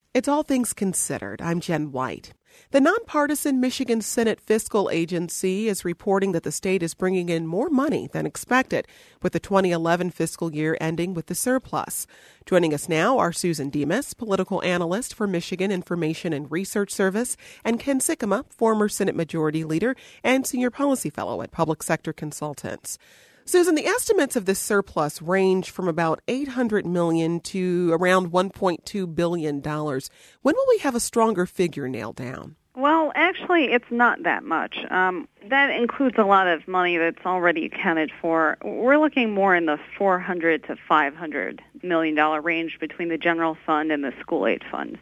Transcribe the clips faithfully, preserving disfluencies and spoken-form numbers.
It's All Things Considered. I'm Jen White. The nonpartisan Michigan Senate Fiscal Agency is reporting that the state is bringing in more money than expected, with the twenty eleven fiscal year ending with the surplus. Joining us now are Susan Demas, political analyst for Michigan Information and Research Service, and Ken Sikkema, former Senate Majority Leader and Senior Policy Fellow at Public Sector Consultants. Susan, the estimates of this surplus range from about eight hundred million dollars to around one point two billion dollars. When will we have a stronger figure nailed down? Well, actually, it's not that much. Um, that includes a lot of money that's already accounted for. We're looking more in the four hundred to five hundred million dollars range between the general fund and the school aid fund.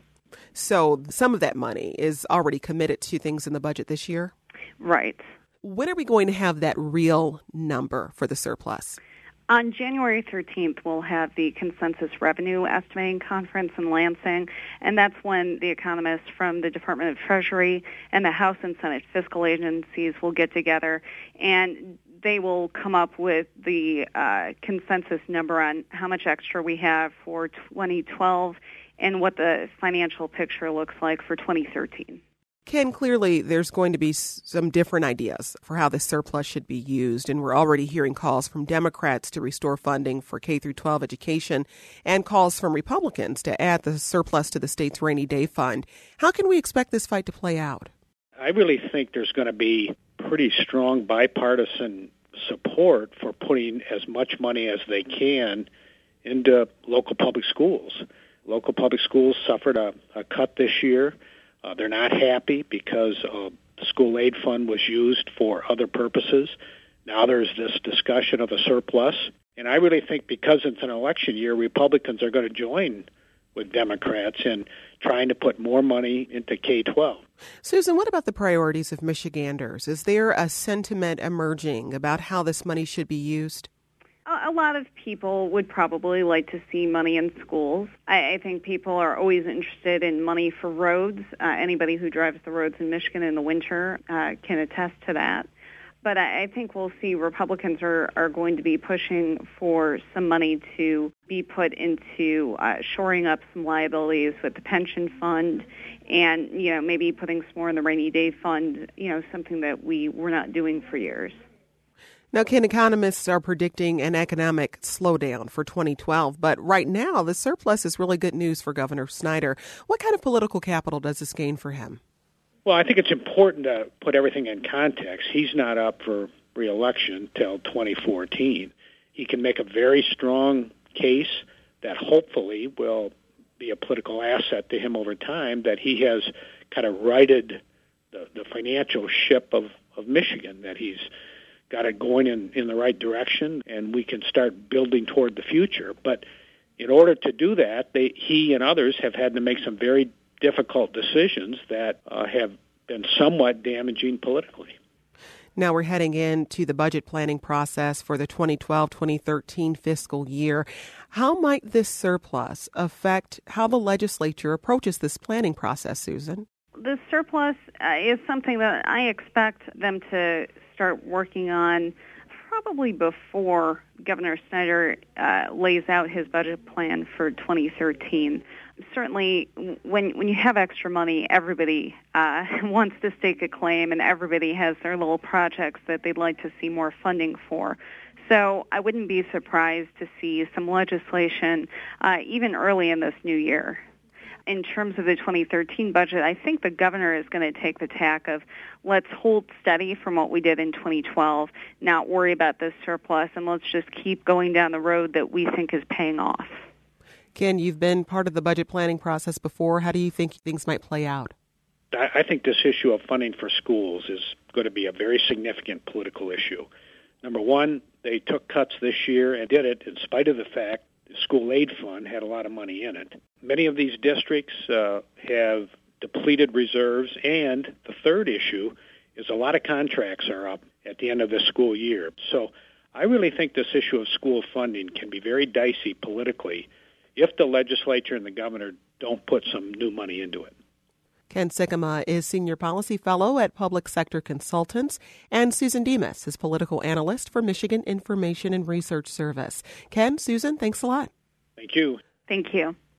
So some of that money is already committed to things in the budget this year? Right. When are we going to have that real number for the surplus? On January thirteenth, we'll have the Consensus Revenue Estimating Conference in Lansing, and that's when the economists from the Department of Treasury and the House and Senate fiscal agencies will get together, and they will come up with the uh, consensus number on how much extra we have for twenty twelve and what the financial picture looks like for twenty thirteen. Ken, clearly there's going to be some different ideas for how this surplus should be used, and we're already hearing calls from Democrats to restore funding for K through twelve education and calls from Republicans to add the surplus to the state's rainy day fund. How can we expect this fight to play out? I really think there's going to be pretty strong bipartisan support for putting as much money as they can into local public schools. Local public schools suffered a, a cut this year. Uh, they're not happy because uh, the school aid fund was used for other purposes. Now there's this discussion of a surplus. And I really think because it's an election year, Republicans are going to join with Democrats in trying to put more money into K twelve. Susan, what about the priorities of Michiganders? Is there a sentiment emerging about how this money should be used? A lot of people would probably like to see money in schools. I, I think people are always interested in money for roads. Uh, anybody who drives the roads in Michigan in the winter uh, can attest to that. But I, I think we'll see Republicans are, are going to be pushing for some money to be put into uh, shoring up some liabilities with the pension fund and, you know, maybe putting some more in the rainy day fund, you know, something that we were not doing for years. Now, Ken, economists are predicting an economic slowdown for twenty twelve, but right now the surplus is really good news for Governor Snyder. What kind of political capital does this gain for him? Well, I think it's important to put everything in context. He's not up for re-election till twenty fourteen. He can make a very strong case that hopefully will be a political asset to him over time, that he has kind of righted the, the financial ship of, of Michigan, that he's got it going in, in the right direction, and we can start building toward the future. But in order to do that, they, he and others have had to make some very difficult decisions that uh, have been somewhat damaging politically. Now we're heading into the budget planning process for the twenty twelve twenty thirteen fiscal year. How might this surplus affect how the legislature approaches this planning process, Susan? The surplus uh, is something that I expect them to start working on probably before Governor Snyder uh, lays out his budget plan for twenty thirteen. Certainly, when when you have extra money, everybody uh, wants to stake a claim, and everybody has their little projects that they'd like to see more funding for. So I wouldn't be surprised to see some legislation uh, even early in this new year. In terms of the twenty thirteen budget, I think the governor is going to take the tack of let's hold steady from what we did in twenty twelve, not worry about this surplus, and let's just keep going down the road that we think is paying off. Ken, you've been part of the budget planning process before. How do you think things might play out? I think this issue of funding for schools is going to be a very significant political issue. Number one, they took cuts this year and did it in spite of the fact the school aid fund had a lot of money in it. Many of these districts uh, have depleted reserves, and the third issue is a lot of contracts are up at the end of the school year. So I really think this issue of school funding can be very dicey politically if the legislature and the governor don't put some new money into it. Ken Sikkema is Senior Policy Fellow at Public Sector Consultants, and Susan Demas is Political Analyst for Michigan Information and Research Service. Ken, Susan, thanks a lot. Thank you. Thank you.